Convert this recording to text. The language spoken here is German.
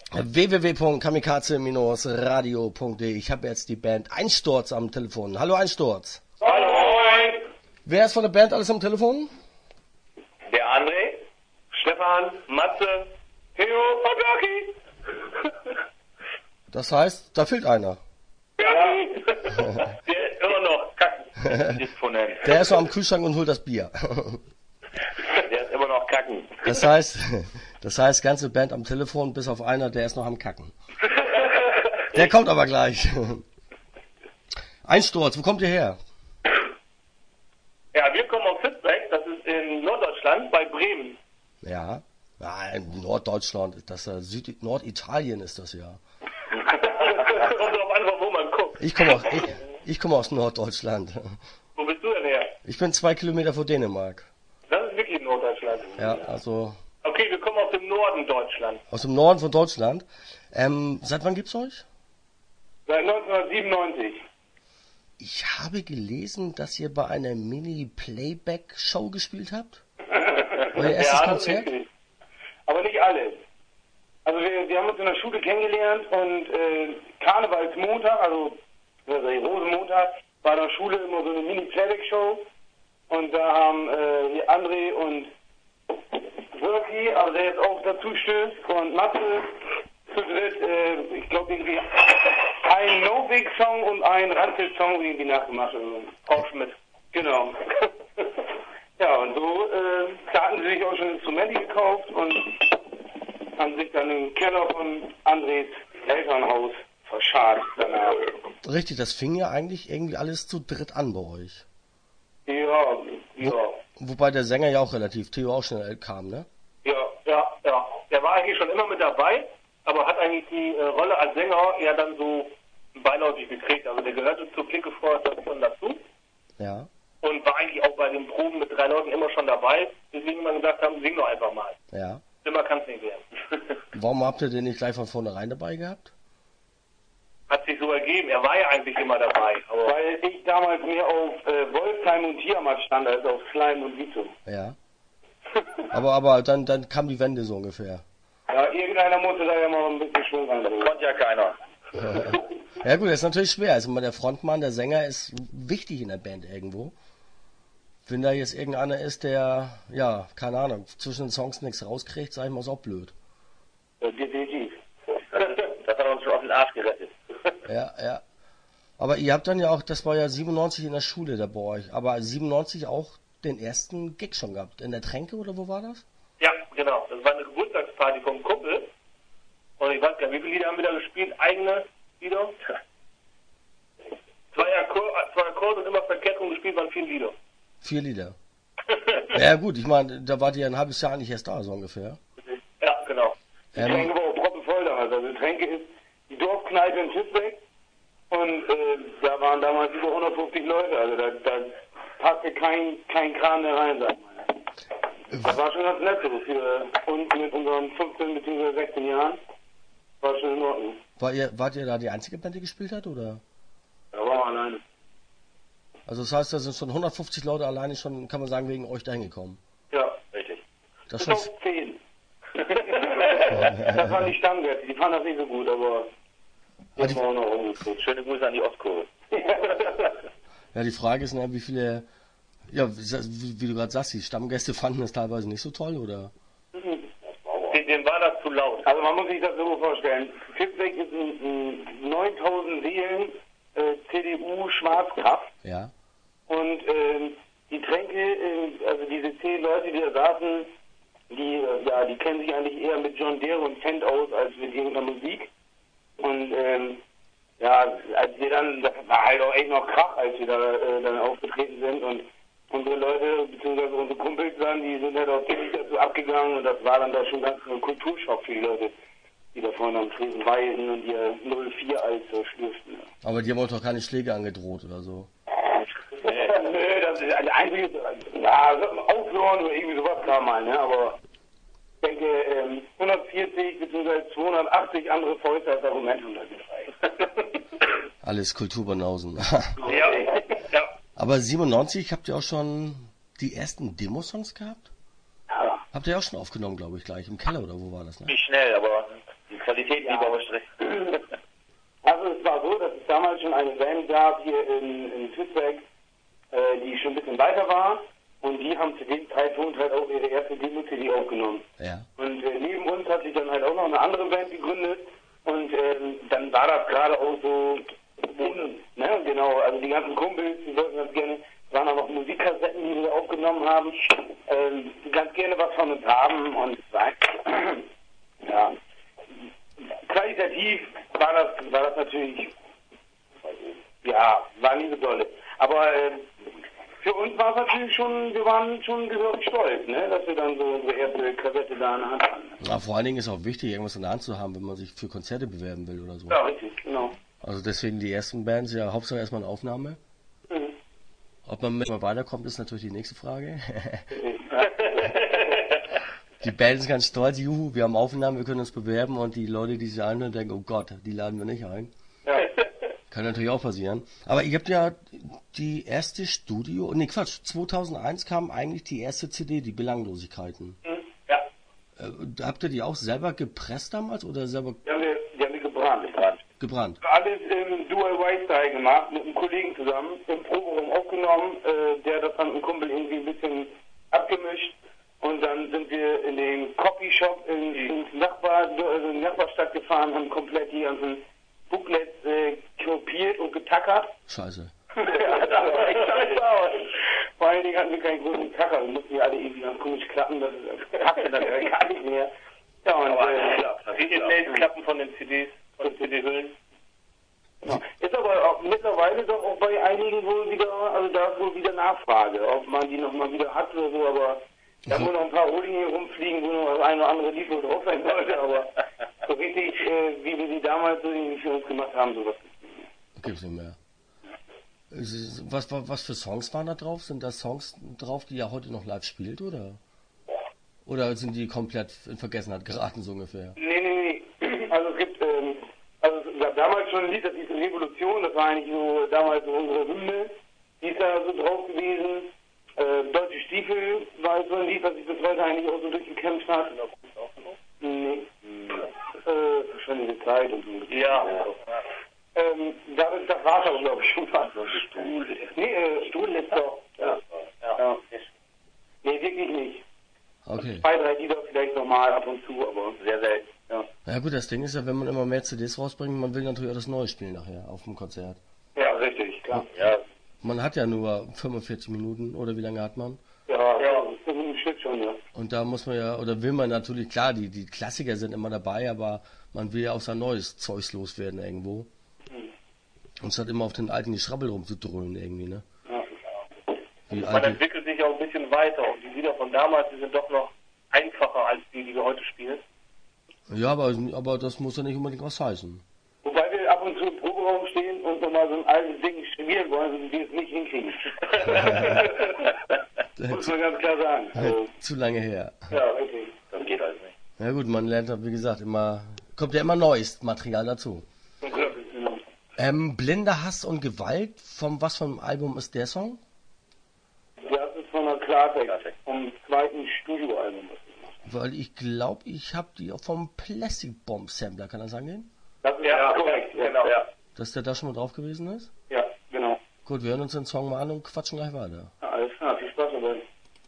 www.kamikaze-radio.de. Ich habe jetzt die Band Einsturz am Telefon. Hallo Einsturz. Hallo. Wer ist von der Band alles am Telefon? Der André, Stefan, Matze, Theo und Rocky. Das heißt, da fehlt einer. Ja. Der ist immer noch kacken. Disponent. Der ist noch am Kühlschrank und holt das Bier. Der ist immer noch kacken. Das heißt, ganze Band am Telefon, bis auf einer, der ist noch am Kacken. Der kommt aber gleich. Einsturz, wo kommt ihr her? Ja, wir kommen aus Fitzbeck, das ist in Norddeutschland, bei Bremen. Ja, in Norddeutschland, Norditalien ist das ja. Kommt drauf an, wo man guckt. Ich komme aus Norddeutschland. Wo bist du denn her? Ich bin 2 Kilometer vor Dänemark. Das ist wirklich Norddeutschland. Ja, also... Okay, wir kommen aus dem Norden Deutschlands. Aus dem Norden von Deutschland. Seit wann gibt's euch? Seit 1997. Ich habe gelesen, dass ihr bei einer Mini-Playback-Show gespielt habt. Euer erstes Konzert? Richtig. Aber nicht alles. Also wir haben uns in der Schule kennengelernt und Karnevalsmontag, also Rosenmontag, war in der Schule immer so eine Mini-Playback-Show. Und da haben André und Wörki, also der jetzt auch dazu stößt, und Matze zu dritt, ich glaube irgendwie ein No-Big-Song und ein Ranzel-Song irgendwie nachgemacht. Auch Schmidt. Genau. Ja, und so, da hatten sie sich auch schon Instrumente gekauft und haben sich dann im Keller von Andres Elternhaus verscharrt danach. Richtig, das fing ja eigentlich irgendwie alles zu dritt an bei euch. Ja. Wobei der Sänger ja auch relativ, Theo auch schnell kam, ne? Ja. Der war eigentlich schon immer mit dabei, aber hat eigentlich die Rolle als Sänger ja dann so beiläufig gekriegt. Also der gehörte zur Klickefreundstation dazu. Ja. Und war eigentlich auch bei den Proben mit 3 Leuten immer schon dabei. Deswegen wir gesagt haben, sing doch einfach mal. Ja. Immer kann es nicht werden. Warum habt ihr den nicht gleich von vornherein dabei gehabt? Hat sich so ergeben. Er war ja eigentlich immer dabei. Aber weil ich damals mehr auf Wolfsheim und Tiamat stand, als auf Slime und Vito. Ja. Aber dann kam die Wende so ungefähr. Ja, irgendeiner musste da ja mal ein bisschen Schwung reinbringen. Konnte ja keiner. Ja gut, das ist natürlich schwer. Also der Frontmann, der Sänger ist wichtig in der Band irgendwo. Wenn da jetzt irgendeiner ist, der, ja, keine Ahnung, zwischen den Songs nichts rauskriegt, sag ich mal, ist auch blöd. Ja, definitiv. Das hat uns schon auf den Arsch gerettet. Ja. Aber ihr habt dann ja auch, das war ja 97 in der Schule da bei euch, aber 97 auch den ersten Gig schon gehabt. In der Tränke oder wo war das? Ja, genau. Das war eine Geburtstagsparty vom Kumpel. Und ich weiß gar nicht, wie viele Lieder haben wir da gespielt? Eigene Lieder? 2 Akkorde und immer verkehrt rumgespielt waren 4 Lieder. 4 Lieder. Ja gut, ich meine, da wart ihr ein halbes Jahr eigentlich erst da, so ungefähr. Ja, genau. Die Tränke war auch proppenvoll damals. Also die Tränke ist die Dorfkneipe in Fitzbeck. Und da waren damals über 150 Leute. Also da passte kein Kran mehr rein, sag ich mal. Das war schon ganz nett so für uns mit unseren 15 bzw. 16 Jahren. War schon in Ordnung. Wart ihr da die einzige Band, die gespielt hat, oder? Da waren wir alleine. Also das heißt, da sind schon 150 Leute alleine schon, kann man sagen, wegen euch dahin gekommen. Ja, richtig. Das schon schon... 10. Das waren die Stammgäste, die fanden das nicht so gut, aber jetzt waren wir noch rumgeguckt. Schöne Grüße an die Ostkurve. Ja, die Frage ist, wie viele, ja, wie du gerade sagst, die Stammgäste fanden das teilweise nicht so toll, oder? Denen war das zu laut. Also man muss sich das so vorstellen. Fitzbeck ist ein 9000 Seelen CDU-Schwarzkraft. Ja. Und die Tränke, also diese 10 Leute, die da saßen, die kennen sich eigentlich eher mit John Deere und Fendt aus, als mit irgendeiner Musik. Und als wir dann, das war halt auch echt noch Krach, als wir da dann aufgetreten sind. Und unsere Leute, beziehungsweise unsere Kumpels dann, die sind halt auch ziemlich dazu abgegangen. Und das war dann da schon ganz ein Kulturschock für die Leute, die da vorne am Tresen weilten und ihr 04 Eis so schlürften. Aber die haben euch doch keine Schläge angedroht oder so. Nö, das ist ein einziges, aufhören oder irgendwie sowas kam mal, ne, aber ich denke, 140 bzw. 280 andere Fäuste als Argument haben da gereicht. Alles Kulturbanausen. Ja. Aber 97 habt ihr auch schon die ersten Demo-Songs gehabt? Ja. Habt ihr auch schon aufgenommen, glaube ich, gleich im Keller oder wo war das, ne? Nicht schnell, aber die Qualität lieber Strich. Also es war so, dass es damals schon eine Band gab hier in Tützbeck, die schon ein bisschen weiter war. Und die haben zu dem Zeitpunkt halt auch ihre erste Demo-CD aufgenommen. Ja. Und neben uns hat sich dann halt auch noch eine andere Band gegründet. Und dann war das gerade auch so, ne, genau, also die ganzen Kumpels, die wollten ganz gerne, es waren auch noch Musikkassetten, die wir aufgenommen haben, ganz gerne was von uns haben. Und ja, qualitativ war das natürlich, ja, war nie so dolle. Aber für uns war es natürlich schon, wir waren schon gehörig stolz, ne, dass wir dann so unsere erste Kassette da in der Hand hatten. Ja, vor allen Dingen ist auch wichtig, irgendwas in der Hand zu haben, wenn man sich für Konzerte bewerben will oder so. Ja, richtig, genau. Also deswegen die ersten Bands, ja, Hauptsache erstmal eine Aufnahme. Mhm. Ob man mal weiterkommt, ist natürlich die nächste Frage. Die Band ist ganz stolz, juhu, wir haben Aufnahmen, wir können uns bewerben und die Leute, die sich anhören, denken, oh Gott, die laden wir nicht ein. Ja. Kann natürlich auch passieren. Aber ihr habt ja die erste 2001 kam eigentlich die erste CD, die Belanglosigkeiten. Ja. Habt ihr die auch selber gepresst damals oder selber Die haben wir gebrannt. gebrannt? Alles im Dual-White-Style gemacht, mit einem Kollegen zusammen, im Proberaum aufgenommen, der hat das dann mit einem Kumpel irgendwie ein bisschen abgemischt. Und dann sind wir in den Copyshop in die Nachbarstadt gefahren, haben komplett die ganzen Booklets kopiert und getackert. Scheiße. Ja, das war echt scheiße aus. Vor allen Dingen hatten wir keinen großen Tacker, wir mussten die alle irgendwie ganz komisch klappen, das packte dann gar nicht mehr. Ja, und die Klappen von den CDs, von den CD-Hüllen. Ja. Ist aber auch mittlerweile doch auch bei einigen wohl wieder, also da ist wohl wieder Nachfrage, ob man die nochmal wieder hat oder so, aber da haben wohl noch ein paar Rohlinge rumfliegen, wo noch das eine oder andere Lied wohl drauf sein sollte, aber so richtig, wie wir die damals so irgendwie für uns gemacht haben, sowas Gibt's nicht mehr. Was für Songs waren da drauf? Sind da Songs drauf, die ihr heute noch live spielt, oder? Oder sind die komplett in Vergessenheit geraten, so ungefähr? Nee. Also es gab damals schon ein Lied, das hieß Revolution, das war eigentlich so damals so unsere Hymne, die ist da so drauf gewesen. Deutsche Stiefel war so ein Lied, was sich bis heute eigentlich auch so durchgekämpft hat. Nee. Verschwendete Zeit und so. Ja. Das war es aber, glaube ich, schon fast. Stuhl ist doch. Ja. Nee, wirklich nicht. Okay. 2, 3 Lieder vielleicht nochmal ab und zu, aber sehr selten. Ja. Ja gut, das Ding ist ja, wenn man immer mehr CDs rausbringt, man will natürlich auch das Neue spielen nachher auf dem Konzert. Ja, richtig, klar. Ja. Man hat ja nur 45 Minuten, oder wie lange hat man? Ja, das ist ein Stück schon, ja. Und da muss man ja, oder will man natürlich, klar, die Klassiker sind immer dabei, aber man will ja auch sein neues Zeugs loswerden irgendwo. Und statt immer auf den alten Geschrabbel rumzudröhnen irgendwie, ne? Ja. Man entwickelt sich auch ein bisschen weiter und die Lieder von damals, die sind doch noch einfacher als die wir heute spielen. Ja, aber das muss ja nicht unbedingt was heißen. Wobei wir ab und zu im Proberaum stehen und nochmal so ein altes Ding spielen wollen, und wir es nicht hinkriegen. Muss man ganz klar sagen. Also, Zu lange her. ja, richtig. Das geht also nicht. Ja gut, man lernt, wie gesagt, kommt ja immer neues Material dazu. Blinder Hass und Gewalt, was vom Album ist der Song? Das ist von der Klartext, vom zweiten Studioalbum. Weil ich glaube, ich habe die auch vom Plastic Bomb Sampler, kann das angehen? Das ist ja korrekt, genau. Ja. Dass der da schon mal drauf gewesen ist? Ja, genau. Gut, wir hören uns den Song mal an und quatschen gleich weiter.